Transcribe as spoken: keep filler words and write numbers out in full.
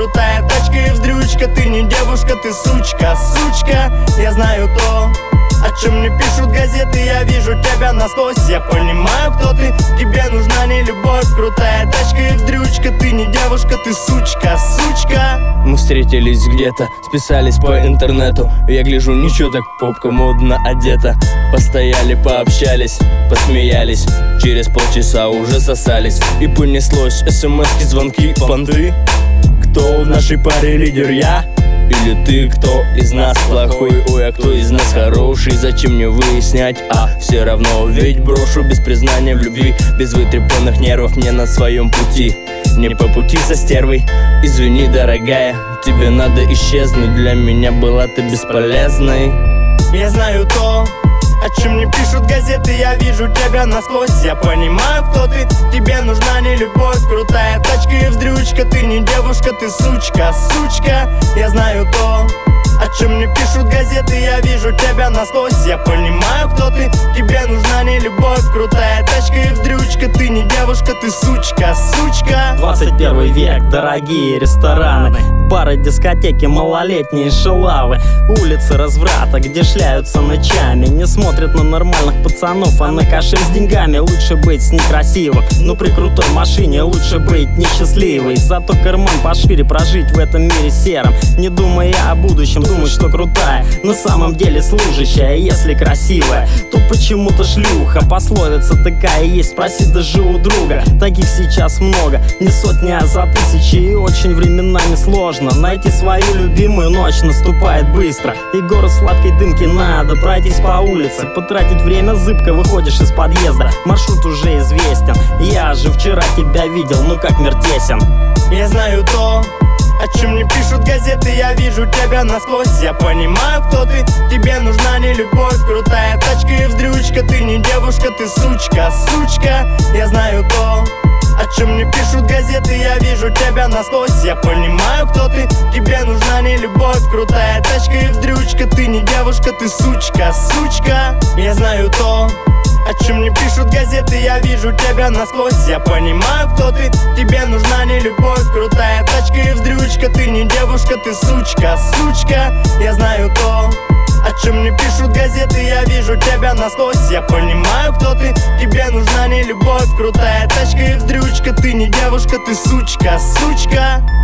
крутая тачка и вздрючка. Ты не девушка, ты сучка, сучка. Я знаю то, о чем мне пишут газеты. Я вижу тебя насквозь, я понимаю, кто ты. Тебе нужна не любовь, крутая тачка и вздрючка. Ты не девушка, ты сучка, сучка. Мы встретились где-то, списались по интернету. Я гляжу, ничего так, попка модно одета. Постояли, пообщались, посмеялись. Через полчаса уже сосались. И понеслось смс-ки, звонки, понты. Кто в нашей паре лидер, я? Или ты, кто из нас плохой? Ой, а кто из нас хороший? Зачем мне выяснять? А все равно ведь брошу без признания в любви. Без вытрепанных нервов мне на своем пути. Не по пути со стервой. Извини, дорогая, тебе надо исчезнуть. Для меня была ты бесполезной. Я знаю то, о чем мне пишут газеты. Я вижу тебя насквозь, я понимаю, кто ты. Тебе нужна не любовь, крутая тачка и вздрючка. Ты не девушка, ты сучка, сучка. Я знаю то, о чем мне пишут газеты. Я вижу тебя насквозь, я понимаю, кто ты. Тебе нужна не любовь, крутая тачка и вздрючка. Ты не девушка, ты сучка, сучка. двадцать первый век, дорогие рестораны, бары, дискотеки, малолетние шалавы. Улицы разврата, где шляются ночами. Не смотрят на нормальных пацанов, а на кошель с деньгами. Лучше быть некрасивым, но при крутой машине лучше быть несчастливой. Зато карман пошире, прожить в этом мире сером. Не думая о будущем, думать, что крутая, на самом деле служащая. Если красивая, то почему-то шлюха. Пословица такая есть, спроси даже у друга. Таких сейчас много, не сотни, а за тысячи. И очень временами сложно найти свою любимую. Ночь наступает быстро, и город сладкой дымки. Надо пройтись по улице, потратить время зыбко. Выходишь из подъезда, маршрут уже известен. Я же вчера тебя видел, ну как мир тесен. Я знаю то, о чем мне пишут газеты. Я вижу тебя насквозь, я понимаю, кто ты. Тебе нужна не любовь, крутая тачка и вздрючка. Ты не девушка, ты сучка, сучка. Я знаю то, о чем мне пишут газеты. Я вижу тебя насквозь, я понимаю, кто ты. Тебе нужна не любовь, крутая тачка и вздрючка. Ты не девушка, ты сучка, сучка. Я знаю то, о чем мне пишут газеты. Я вижу тебя насквозь, я понимаю, кто ты. Тебе нужна не любовь, крутая тачка и вздрючка. Ты не девушка, ты сучка, сучка. Я знаю то, о чем мне пишут газеты. Я вижу тебя насквозь, я понимаю, кто ты. Тебе нужна не любовь, крутая тачка и вздрючка. Ты не девушка, ты сучка, сучка.